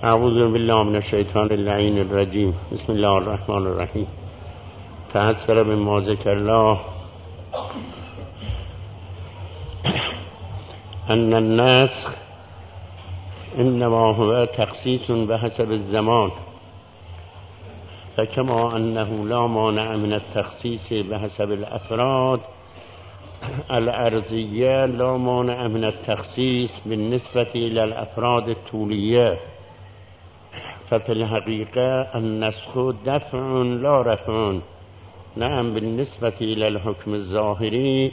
اعوذ بالله من الشیطان اللعین الرجیم. بسم الله الرحمن الرحیم. تحسر مما ذکر الله ان النسخ انما هو تخصیص بحسب الزمان، فكما انه لا مانع من التخصیص بحسب الافراد الارضیه لا مانع من التخصیص بالنسبة الى الافراد الطولية، ففي الحقيقة النسخ دفع لا رفع. نعم بالنسبة إلى الحكم الظاهري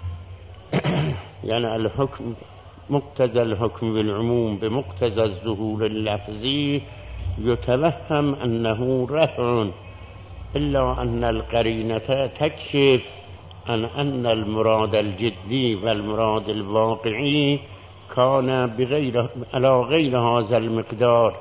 يعني الحكم مقتضى الحكم بالعموم بمقتضى الظهور اللفظي يتوهم أنه رفع، إلا أن القرينة تكشف عن أن المراد الجدي والمراد الواقعي كان على غير هذا المقدار،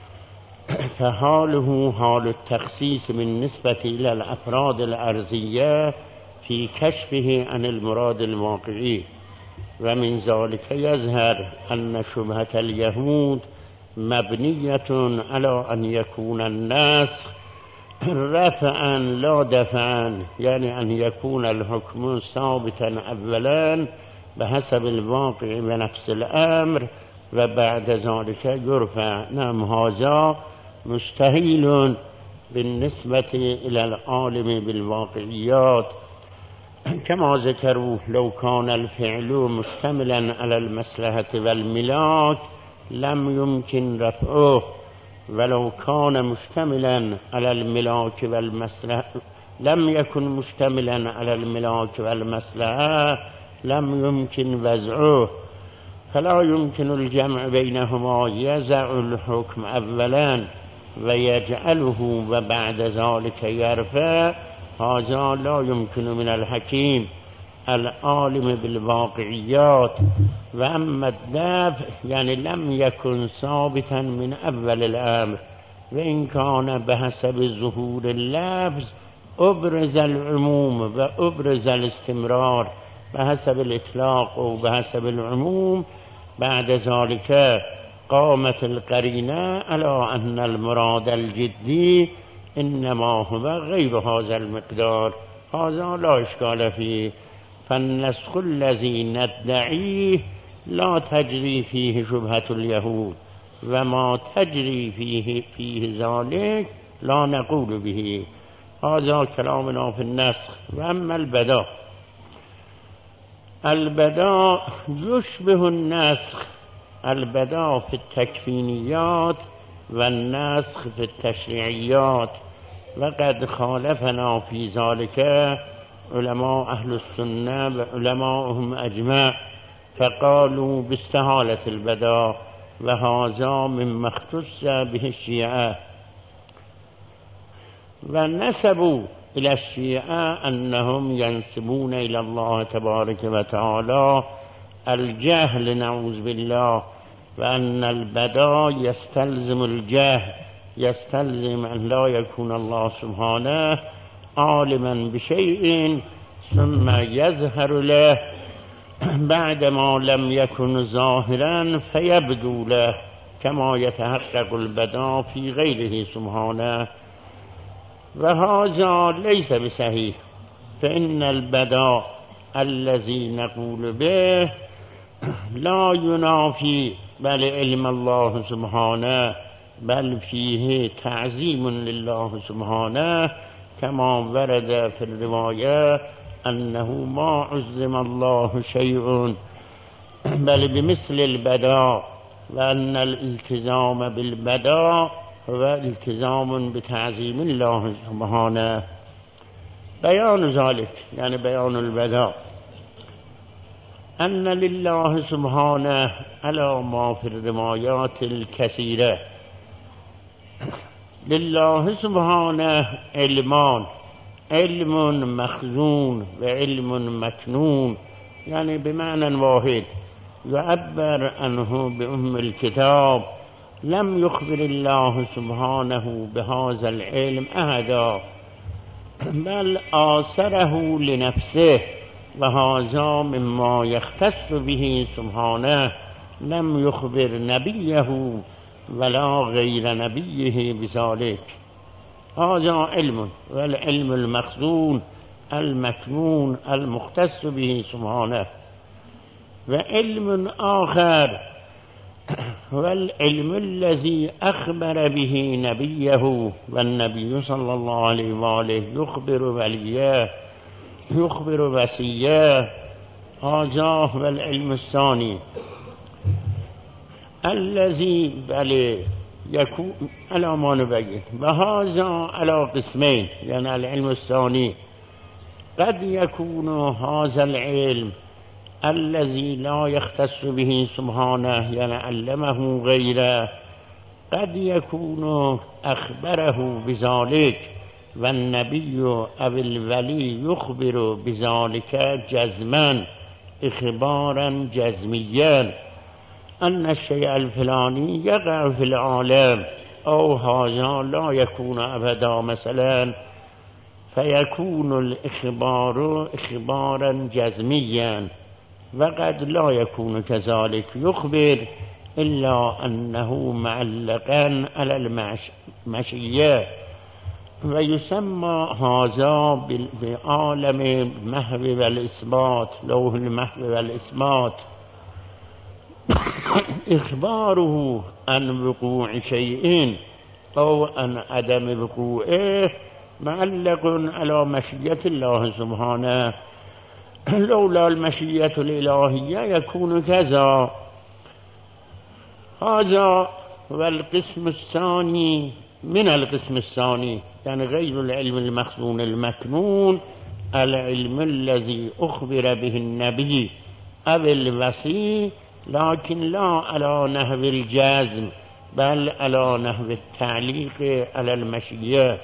فحاله حال التخصيص بالنسبة إلى الأفراد الأرضية في كشفه عن المراد الواقعي. ومن ذلك يظهر أن شبهة اليهود مبنية على أن يكون النسخ رفعا لا دفعا، يعني أن يكون الحكم ثابتا أولا بحسب الواقع ونفس الأمر وبعد ذلك يرفع. نعم هذا مستحيل بالنسبة إلى العالم بالواقعيات، كما ذكروا لو كان الفعل مشتملا على المصلحة والملاك لم يمكن رفعه، ولو كان مشتملا على الملاك والمصلحة لم يكن مشتملا على الملاك والمصلحة لم يمكن وضعه، فلا يمكن الجمع بينهما. يزع الحكم أولا ويجعله وبعد ذلك يرفع، هذا لا يمكن من الحكيم العالم بالواقعيات. وأما الدفع يعني لم يكن ثابتا من أول الأمر، وإن كان بحسب ظهور اللفظ أبرز العموم وأبرز الاستمرار بحسب الإطلاق وبحسب العموم، بعد ذلك قامت القرينة على أن المراد الجدي إنما هو غير هذا المقدار، هذا لا إشكال فيه. فالنسخ الذي ندعيه لا تجري فيه شبهة اليهود، وما تجري فيه ذلك لا نقول به. هذا كلامنا في النسخ. وأما البداء يشبه النسخ، البداء في التكفينيات والنسخ في التشريعيات، وقد خالفنا في ذلك علماء أهل السنة وعلماءهم أجمع، فقالوا باستحالة البداء، وهذا مما اختص به الشيعة. ونسبوا إلى الشيعة أنهم ينسبون إلى الله تبارك وتعالى الجهل نعوذ بالله، وأن البداء يستلزم الجهل، يستلزم أن لا يكون الله سبحانه عالما بشيء ثم يظهر له بعدما لم يكن ظاهرا فيبدو له، كما يتحقق البداء في غيره سبحانه، وهذا ليس بصحيح. فإن البداء الذي نقول به لا ينافي بل علم الله سبحانه، بل فيه تعظيم لله سبحانه، كما ورد في الرواية أنه ما عظم الله شيء بل بمثل البداء، وأن الالتزام بالبداء هو التزام بتعظيم الله سبحانه. بيان ذلك يعني بيان البداء أن لله سبحانه على ما في الروايات الكثيرة، لله سبحانه علمان، علم مخزون وعلم مكنون، يعني بمعنى واحد. يعبر عنه بأم الكتاب لم يخبر الله سبحانه بهذا العلم أحدا بل آثره لنفسه، وهذا مما يختص به سبحانه. لم يخبر نبيه ولا غير نبيه بذلك. هذا علم، والعلم المخزون المكنون المختص به سبحانه. وعلم آخر والعلم الذي أخبر به نبيه، والنبي صلى الله عليه وآله يخبر وليه يخبر وصيه. هذا هو العلم الثاني الذي يكون على ما نبين. وهذا على قسمين، يعني العلم الثاني قد يكون هذا العلم الذي لا يختص به سبحانه، يعني علمه غيره، قد يكون أخبره بذلك، والنبي أو الولي يخبر بذلك جزما إخبارا جزميا أن الشيء الفلاني يقع في العالم، أو هذا لا يكون أبدا مثلا، فيكون الإخبار إخبارا جزميا. وقد لا يكون كذلك، يخبر إلا أنه معلقا على المشيئة، ويسمى هذا بعالم المحو والإثبات، لوح المحو والإثبات. إخباره عن وقوع شيء أو عن عدم وقوعه معلق على مشيئة الله سبحانه. لولا المشيئة الإلهية يكون كذا. هذا والقسم الثاني من القسم الثاني، يعني غير العلم المخزون المكنون، العلم الذي أخبر به النبي أو الوصي، لكن لا على نحو الجزم، بل على نحو التعليق على المشيئة.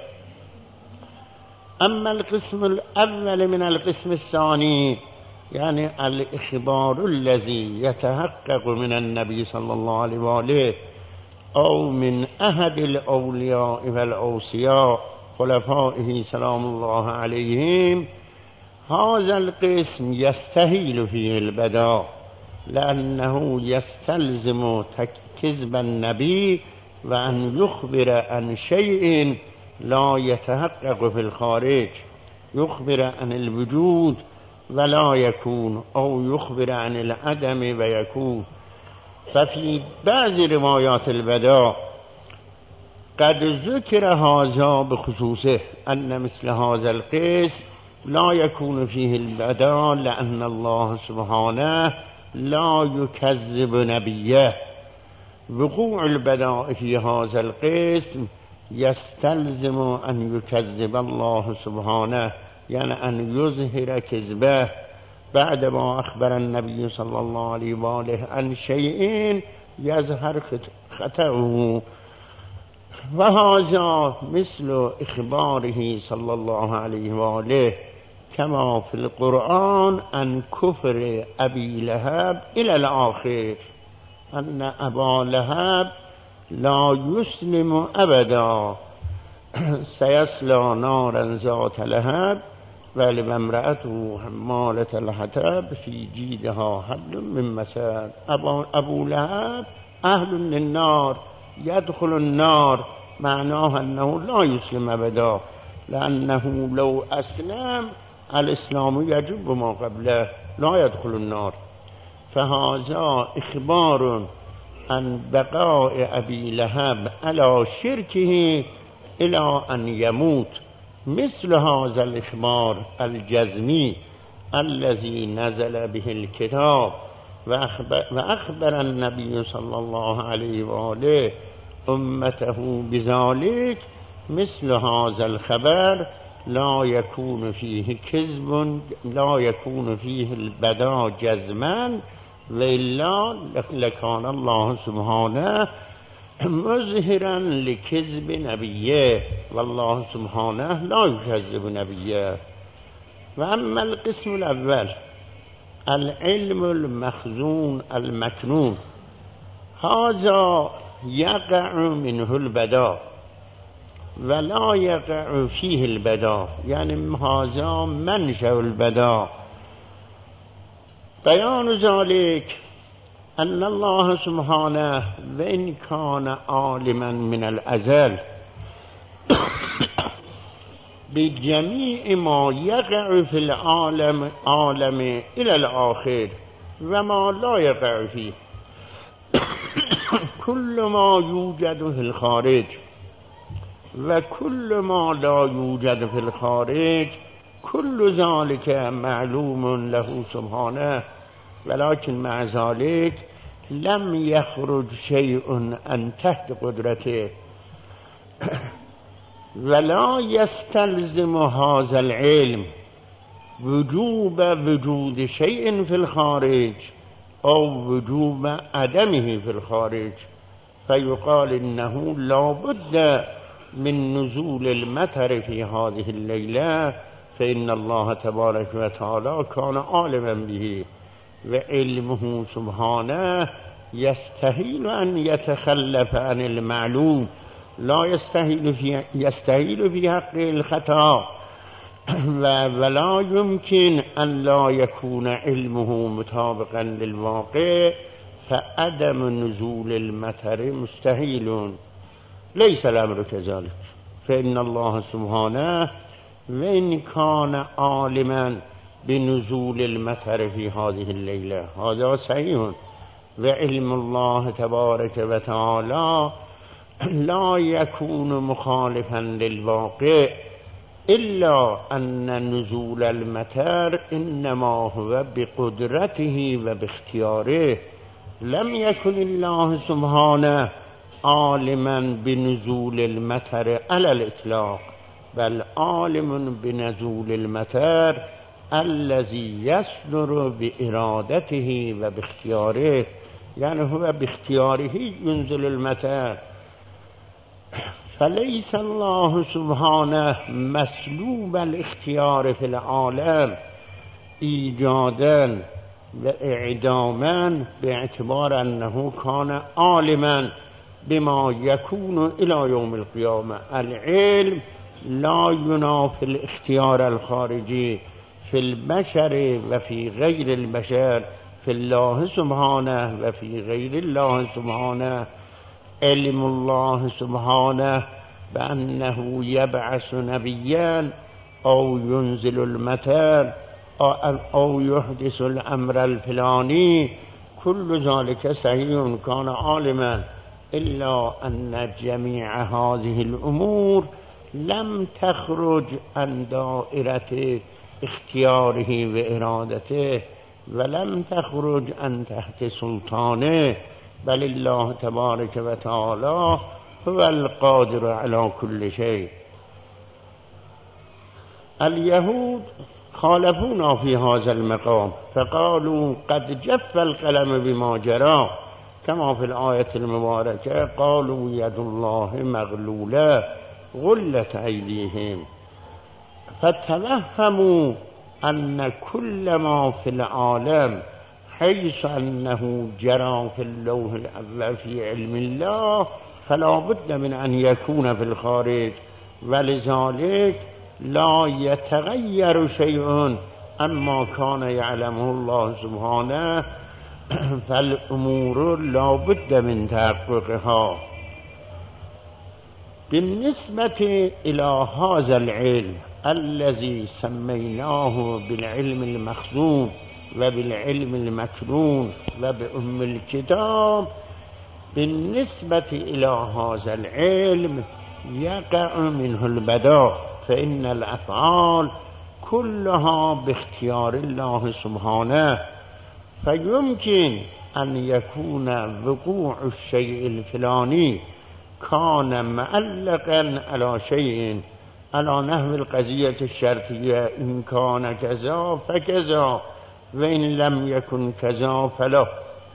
أما القسم الأول من القسم الثاني، يعني الإخبار الذي يتحقق من النبي صلى الله عليه وآله أو من أحد الأولياء والأوصياء خلفائه سلام الله عليهم، هذا القسم يستحيل فيه البداء، لأنه يستلزم كذب النبي وأن يخبر عن شيء لا يتحقق في الخارج، يخبر عن الوجود ولا يكون، أو يخبر عن العدم ويكون. ففي بعض روايات البداء قد ذكر هذا بخصوصه، أن مثل هذا القسم لا يكون فيه البداء، لأن الله سبحانه لا يكذب نبيه. وقوع البداء في هذا القسم يستلزم أن يكذب الله سبحانه، يعني أن يظهر كذبه بعدما أخبر النبي صلى الله عليه وآله عن شيء يظهر خطأه. وهذا مثل إخباره صلى الله عليه وآله كما في القرآن عن كفر أبي لهب إلى الآخر، أن أبا لهب لا يسلم أبدا، سيصلى نارا ذات لهب وامرأته حمالة الحطب في جيدها حبل من مسد. أبو لهب أهل للنار، يدخل النار، معناه أنه لا يسلم أبدا، لأنه لو أسلم الإسلام يجب ما قبله، لا يدخل النار. فهذا إخبار عن بقاء أبي لهب على شركه إلى أن يموت، مثل هذا الإخبار الجزمي الذي نزل به الكتاب. وأخبر النبي صلى الله عليه وآله أمته بذلك، مثل هذا الخبر لا يكون فيه كذب، لا يكون فيه البداء جزما، وإلا لكان الله سبحانه مظهرا لكذب نبيه، والله سبحانه لا يكذب نبيه. وأما القسم الأول العلم المخزون المكنون، هذا يقع منه البداء ولا يقع فيه البداء، يعني هذا منشأ البداء. بيان ذلك أن الله سبحانه وإن كان عالما من الأزل بجميع ما يقع في العالم إلى الآخر وما لا يقع فيه كل ما يوجد في الخارج وكل ما لا يوجد في الخارج كل ذلك معلوم له سبحانه، ولكن مع ذلك لم يخرج شيء عن تحت قدرته، ولا يستلزم هذا العلم وجوب وجود شيء في الخارج أو وجوب عدمه في الخارج، فيقال إنه لا بد من نزول المطر في هذه الليلة، فإن الله تبارك وتعالى كان عالما به، وعلمه سبحانه يستحيل أن يتخلف عن المعلوم، لا يستحيل في حقه الخطأ، ولا يمكن أن لا يكون علمه مطابقا للواقع، فعدم نزول المطر مستحيل، ليس الأمر كذلك، فإن الله سبحانه وإن كان عالما بنزول المطر في هذه الليلة هذا صحيح، وعلم الله تبارك وتعالى لا يكون مخالفا للواقع، إلا أن نزول المطر إنما هو بقدرته وباختياره، لم يكن الله سبحانه عالما بنزول المطر على الإطلاق، بل عالم بنزول المطر الذي يصدر بإرادته وباختياره، يعني هو باختياره ينزل المطر، فليس الله سبحانه مسلوب الاختيار في العالم إيجادا وإعداما، باعتبار أنه كان عالما بما يكون إلى يوم القيامة. العلم لا ينافي الاختيار الخارجي في البشر وفي غير البشر، في الله سبحانه وفي غير الله سبحانه. علم الله سبحانه بأنه يبعث نبيا أو ينزل المطر أو يحدث الأمر الفلاني، كل ذلك صحيح، كان عالما، إلا أن جميع هذه الأمور لم تخرج عن دائرة اختياره وإرادته، ولم تخرج عن تحت سلطانه، بل الله تبارك وتعالى هو القادر على كل شيء. اليهود خالفونا في هذا المقام، فقالوا قد جف القلم بما جرى، كما في الآية المباركة قالوا يد الله مغلولة غلت أيديهم، فتوهموا أن كل ما في العالم حيث أنه جرى في اللوح الأول في علم الله فلا بد من أن يكون في الخارج، ولذلك لا يتغير شيء أما كان يعلمه الله سبحانه، فالأمور لا بد من تحققها. بالنسبة إلى هذا العلم الذي سميناه بالعلم المخزون وبالعلم المكنون وبأم الكتاب، بالنسبة إلى هذا العلم يقع منه البداء، فإن الأفعال كلها باختيار الله سبحانه، فيمكن أن يكون وقوع الشيء الفلاني كان معلقا على شيء، على نحو القضية الشرطية، إن كان كذا فكذا وإن لم يكن كذا فلا،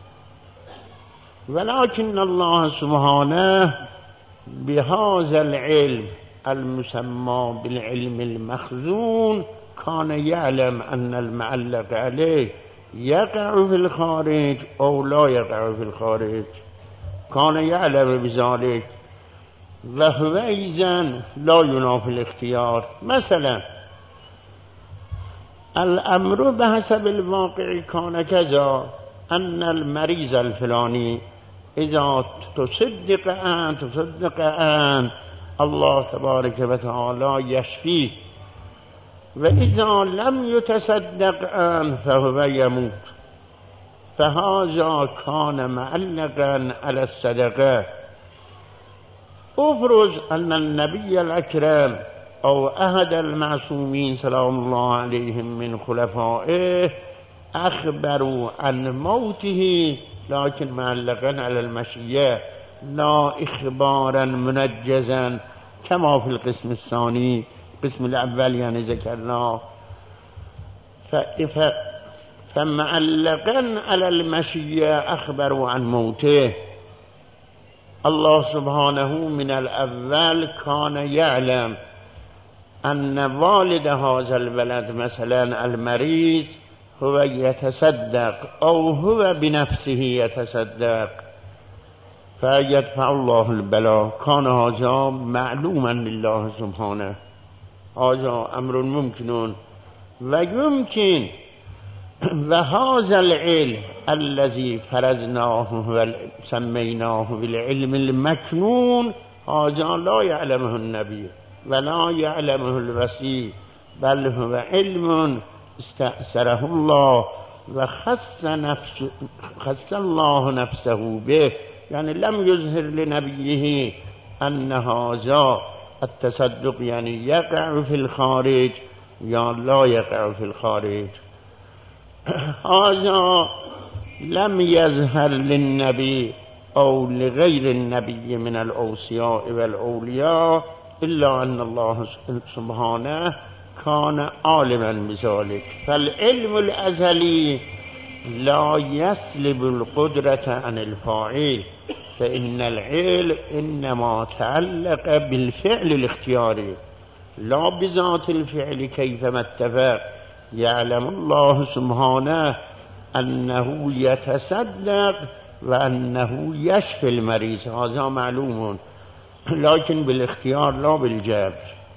ولكن الله سبحانه بهذا العلم المسمى بالعلم المخزون كان يعلم أن المعلق عليه يقع في الخارج أو لا يقع في الخارج، كان يعلم بذلك، وهو إذن لا ينافي الاختيار. مثلا الأمر بحسب الواقع كان كذا، أن المريض الفلاني إذا تصدق أن الله تبارك وتعالى يشفيه، وإذا لم يتصدق أن فهو يموت، فهذا كان معلقا على الصدقة. أفرض أن النبي الأكرم أو أحد المعصومين سلام الله عليهم من خلفائه أخبروا عن موته لكن معلقا على المشيئة لا إخبارا منجزا كما في القسم الثاني. القسم الأول يعني ذكرناه، فمعلقا على المشيئة أخبروا عن موته. الله سبحانه من الأول كان يعلم أن والد هذا الولد مثلا المريض هو يتصدق أو هو بنفسه يتصدق فيدفع الله البلاء. كان هذا معلوما لله سبحانه، هذا أمر ممكن ويمكن. وهذا العلم الذي فرضناه وسميناه بالعلم المكنون هذا لا يعلمه النبي ولا يعلمه الوصي، بل هو علم استأثره الله وخص الله نفسه به، يعني لم يظهر لنبيه أن هذا التصدق يعني يقع في الخارج يا لا يقع في الخارج. هذا لم يظهر للنبي أو لغير النبي من الأوصياء والأولياء إلا أن الله سبحانه كان عالما بذلك. فالعلم الأزلي لا يسلب القدرة عن الفاعل، فإن العلم إنما تعلق بالفعل الاختياري لا بذات الفعل كيفما اتفق. يعلم الله سبحانه أنه يتصدق وأنه يشفي المريض، هذا معلوم، لكن بالاختيار لا بالجبر.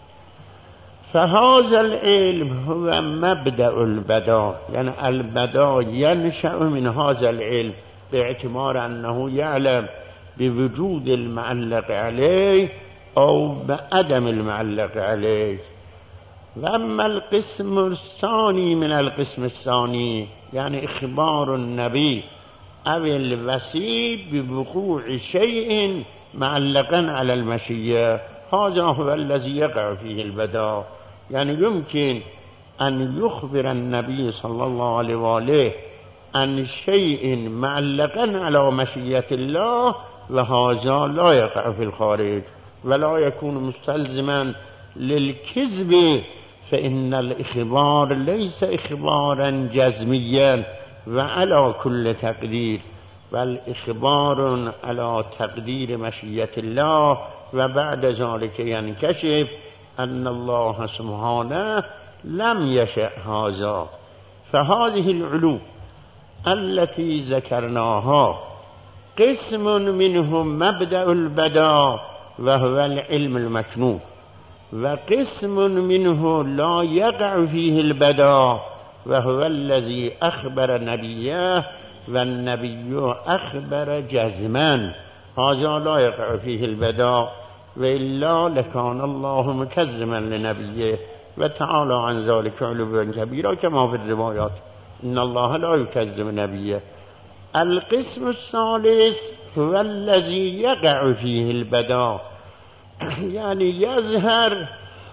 فهذا العلم هو مبدأ البداء، يعني البداء ينشأ من هذا العلم باعتبار أنه يعلم بوجود المعلق عليه أو بعدم المعلق عليه. وأما القسم الثاني من القسم الثاني يعني إخبار النبي أو الوصي بوقوع شيء معلقا على المشيئة، هذا هو الذي يقع فيه البداء. يعني يمكن أن يخبر النبي صلى الله عليه وآله عن شيء معلقا على مشيئة الله وهذا لا يقع في الخارج ولا يكون مستلزما للكذب، فإن الإخبار ليس إخبارا جزميا وعلى كل تقدير، بل إخبار على تقدير مشيئة الله، وبعد ذلك ينكشف أن الله سبحانه لم يشأ هذا. فهذه العلوم التي ذكرناها قسم منهم مبدأ البداء وهو العلم المكنون، وقسم منه لا يقع فيه البداء وهو الذي أخبر نبيه والنبي أخبر جزما، هذا لا يقع فيه البداء، وإلا لكان الله مكذبا لنبيه وتعالى عن ذلك علوا كبيرا كما في الروايات إن الله لا يكذب نبيه. القسم الثالث هو الذي يقع فيه البداء، يعني يظهر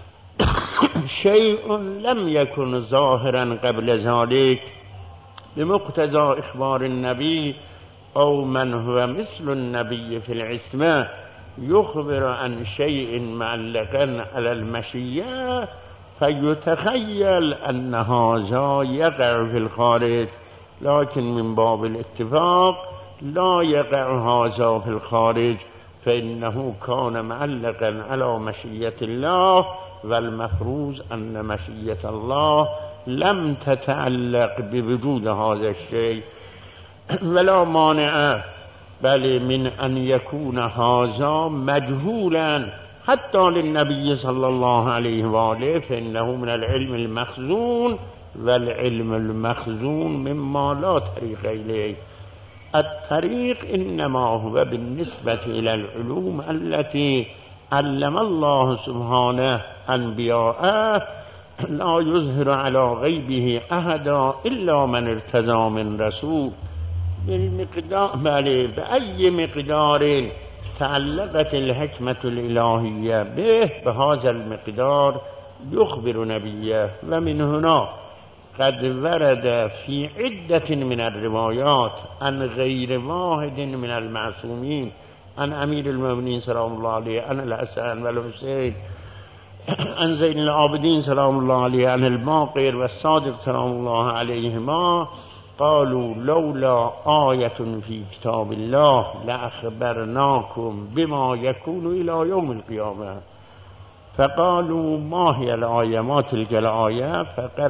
شيء لم يكن ظاهرا قبل ذلك بمقتضى إخبار النبي أو من هو مثل النبي في العصمة، يخبر عن شيء معلقا على المشيئة فيتخيل أن هذا يقع في الخارج، لكن من باب الاتفاق لا يقع هذا في الخارج، فإنه كان معلقا على مشيئة الله، والمفروض أن مشيئة الله لم تتعلق بوجود هذا الشيء، ولا مانع بل من أن يكون هذا مجهولا حتى للنبي صلى الله عليه وآله، فإنه من العلم المخزون، والعلم المخزون مما لا طريق إليه. الطريق إنما هو بالنسبة إلى العلوم التي علم الله سبحانه أنبياءه لا يظهر على غيبه أحدا إلا من ارتضى من رسول. بالمقدار بأي مقدار تعلقت الحكمة الإلهية به بهذا المقدار يخبر نبيه. ومن هنا قد ورد في عدة من الروايات عن غير واحد من المعصومين، عن أمير المؤمنين سلام الله عليه، عن الحسن والحسين، عن زين العابدين سلام الله عليه، عن الباقر والصادق سلام الله عليهما، قالوا لولا آية في كتاب الله لأخبرناكم بما يكون إلى يوم القيامة. فقالوا ما هي الآية؟ ما تلك الآية؟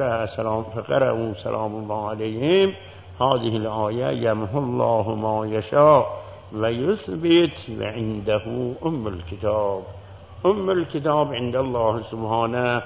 فقرأوا سلام الله عليهم هذه الآية يمحو الله ما يشاء ويثبت وعنده أم الكتاب. أم الكتاب عند الله سبحانه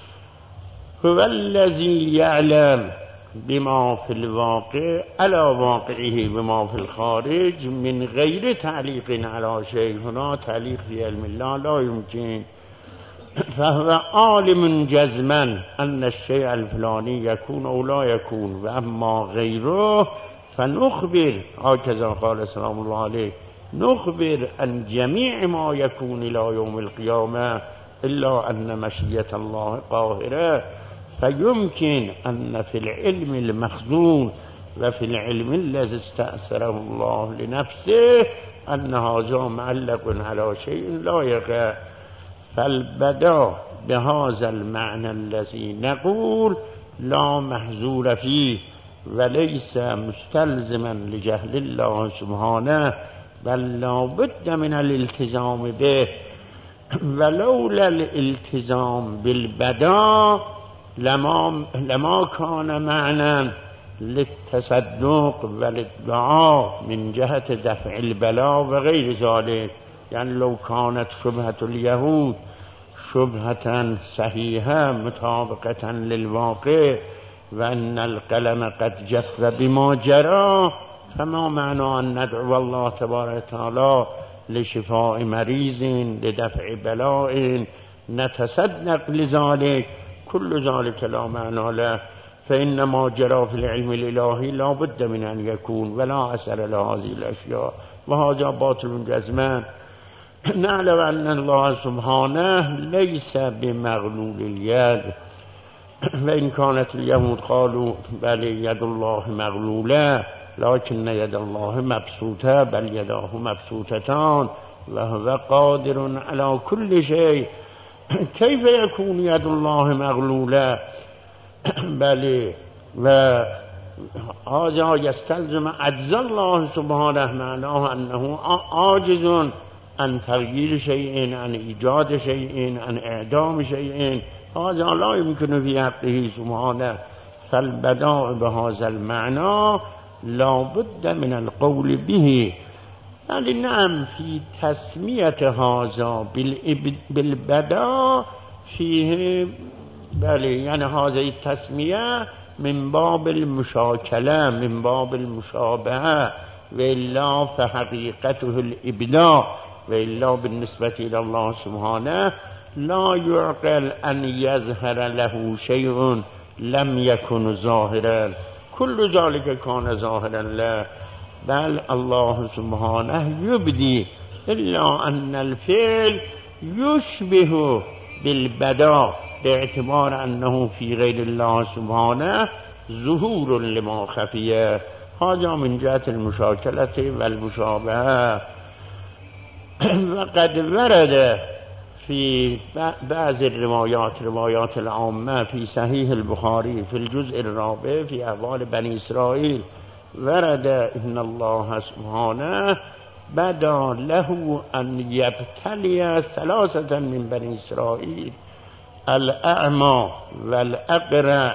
هو الذي يعلم بما في الواقع على واقعه بما في الخارج من غير تعليق على شيء. هنا تعليق في علم الله لا يمكن. فهو عالم جزما أن الشيء الفلاني يكون أو لا يكون، وأما غيره فنخبر هكذا قال سلام الله عليه نخبر عن جميع ما يكون إلى يوم القيامة إلا أن مشيئة الله قاهرة. فيمكن أن في العلم المخزون وفي العلم الذي استأثره الله لنفسه أن هذا معلق على شيء لا يقع. فالبداء بهذا المعنى الذي نقول لا محذور فيه وليس مستلزما لجهل الله سبحانه، بل لا بد من الالتزام به. ولولا الالتزام بالبداء لما كان معنى للتصدق والادعاء من جهة دفع البلاء وغير ذلك. يعني لو كانت شبهة اليهود شبهة صحيحة مطابقة للواقع وأن القلم قد جف بما جرى، فما معنى أن ندعو الله تبارك وتعالى لشفاء مريض لدفع بلاء نتصدق لذلك؟ كل ذلك لا معنى له. فإن ما جرى في العلم الإلهي لا بد من أن يكون ولا أثر لهذه الأشياء، وهذا باطل جزما. نعلم أن الله سبحانه ليس بمغلول اليد. وإن كانت اليهود قالوا بل يد الله مغلولة لكن يد الله مبسوطة بل يداه مبسوطتان وهو قادر على كل شيء. كيف يكون يد الله مغلولة؟ بل وهذا يستلزم عجز الله سبحانه، معناه أنه عاجز عن تغيير شيء، عن إيجاد شيء، عن إعدام شيء. هذا لا يمكن في حقه سبحانه. فالبداء بهذا المعنى لا بد من القول به. يعني نعم في تسمية هذا بالبداء فيه يعني هذه التسمية من باب المشاكلة من باب المشابهة، وإلا فحقيقته الإبداع. وإلا بالنسبة إلى الله سبحانه لا يعقل أن يظهر له شيء لم يكن ظاهرا، كل ذلك كان ظاهرا له. بل الله سبحانه يبدي، إلا أن الفعل يشبه بالبداء باعتبار أنه في غير الله سبحانه ظهور لما خفيه. هذا من جهة المشاكلة والمشابهة. وقد ورد في بعض الروايات روايات العامة في صحيح البخاري في الجزء الرابع في أحوال بني إسرائيل ورد إن الله سبحانه بدا له أن يبتلي ثلاثة من بني إسرائيل، الأعمى والأقرع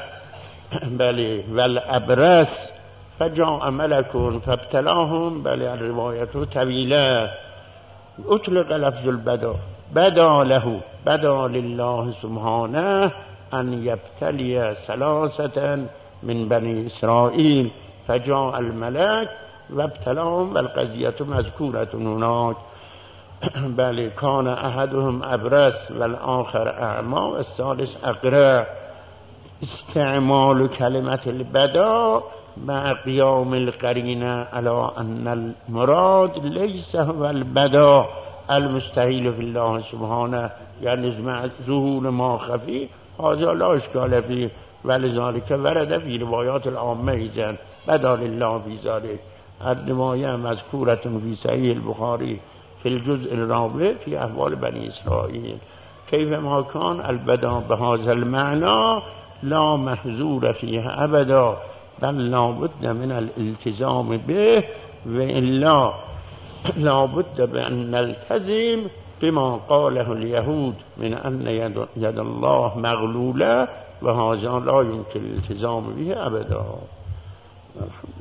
والأبرص، فجاء ملك فابتلاهم. بل الرواية طويلة. أطلق لفظ البدء، بدا لله سبحانه أن يبتلي ثلاثة من بني إسرائيل، فجاء الملك و ابتلاهم و القضیت مذکورت هناک. بله کان احدهم ابرس و الاخر اعمی و الثالث اقرع. استعمال کلمت البدا مع قیام القرینه علی ان المراد لیس هو البدا المستحیل فی الله سبحانه، یعنی مع ظهور ما خفی هذا لا اشکال فیه ولذلك ورد فی روایات العامه ایزن بدا لله فی ذلک. الروایه مذکورة فی صحیح البخاری فی الجزء الرابع فی احوال بنی اسرائیل. کیف ما کان البدا بهذا المعنى لا محظور فیه ابدا بل لابد من الالتزام به و الا لابد بأن نلتزم بما قاله اليهود من أن يد الله مغلولة و هذا لا يمكن الالتزام به ابدا.